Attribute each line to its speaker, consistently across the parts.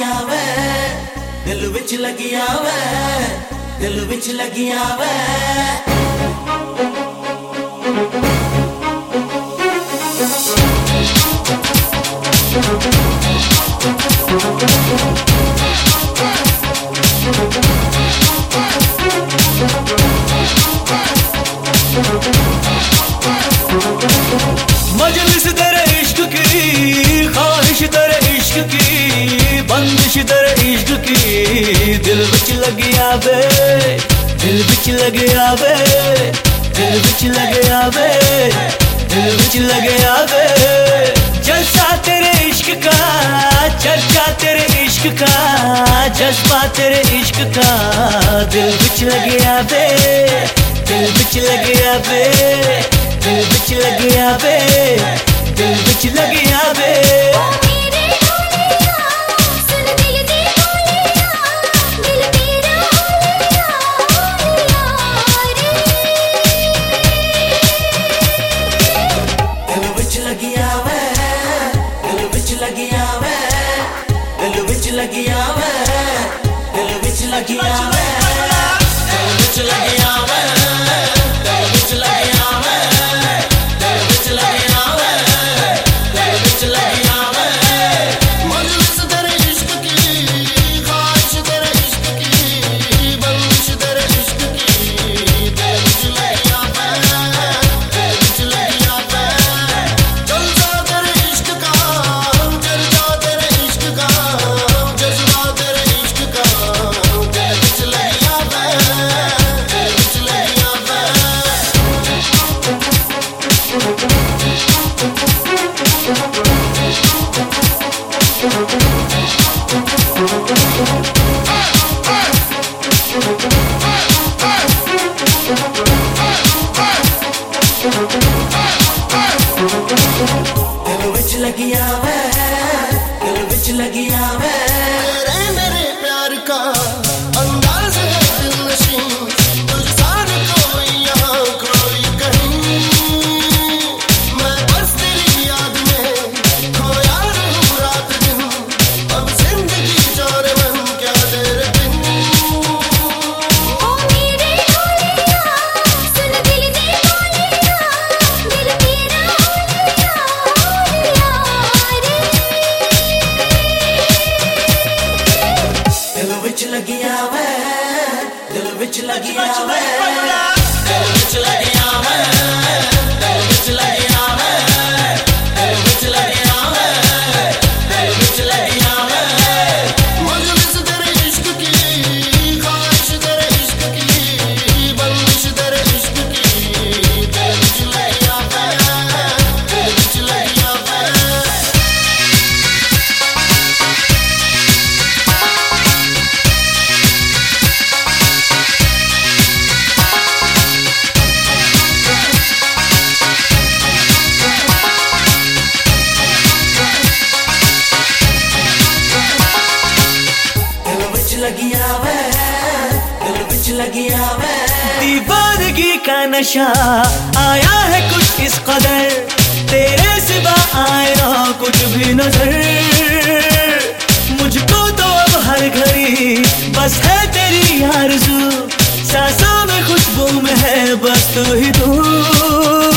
Speaker 1: वे, दिल विच लगिया वे, दिल विच लगिया वे।
Speaker 2: मजलिस तेरे इश्क की, ख्वाहिश तेरे इश्क की, बंदिश तेरे इश्क की, दिल विच लगिया वे, दिल विच लगिया वे, दिल विच लगिया वे, दिल विच लगिया वे। जलसा तेरे इश्क का, चर्चा तेरे इश्क का, जज्बा तेरे इश्क का, दिल विच लगिया वे, दिल विच लगिया वे, दिल विच लगिया वे, दिल विच लगिया वे।
Speaker 1: दिल विच लगिया वे, दिल विच लगिया वे, दिल विच लगिया वे, दिल विच लगिया वे, दिल विच लगिया वे, दिल विच लगिया वे, दिल विच लगिया वे, दिल विच लगिया वे।
Speaker 3: मजलिस तेरे इश्क की, ख्वाहिश तेरे इश्क की, बंदिश तेरे इश्क की, दिल विच लगिया वे, दिल विच लगिया वे। जलसा तेरे इश्क का, चर्चा तेरे इश्क का, जज्बा तेरे इश्क का, दिल विच लगिया वे, दिल विच लगिया वे।
Speaker 1: दिल विच लगिया वे, दिल विच लगिया वे।
Speaker 3: तेरे मेरे प्यार का अंदाज है दिलनशीं, तुझसा न कोई यहाँ कोई कहीं। मैं बस तेरी याद में खोया रहूं रात दिन, अब जिंदगी जाने मन क्या तेरे बिन।
Speaker 1: दिल विच लगिया वे, दिल विच लगिया वे, दिल विच लगिया वे, दिल विच लगिया वे, दिल विच लगिया वे, दिल विच लगिया वे।
Speaker 3: मजलिस तेरे इश्क की, ख्वाहिश तेरे इश्क की, बंदिश तेरे इश्क की, दिल विच लगिया वे, दिल विच लगिया वे।
Speaker 1: दिल विच लगिया वे, दिल विच लगिया वे।
Speaker 2: दीवानगी का नशा आया है कुछ इस कदर, तेरे सिवा आए ना कुछ भी नजर। मुझको तो अब हर घड़ी बस है तेरी आरज़ू, सांसों में खुशबू में है बस तू ही तू।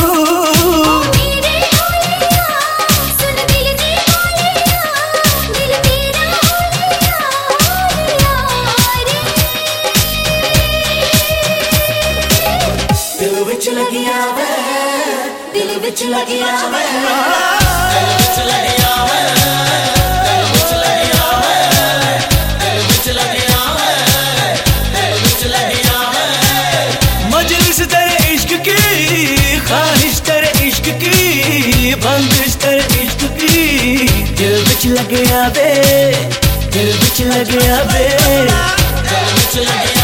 Speaker 1: दिल विच लगिया वे, दिल विच लगिया वे, दिल विच लगिया वे, दिल विच लगिया वे, दिल विच लगिया वे, दिल विच लगिया वे।
Speaker 2: मजलिस तेरे इश्क की, ख्वाहिश तेरे इश्क की, बंदिश तेरे इश्क की, दिल विच लगिया वे, दिल विच लगिया वे,
Speaker 1: दिल विच लगिया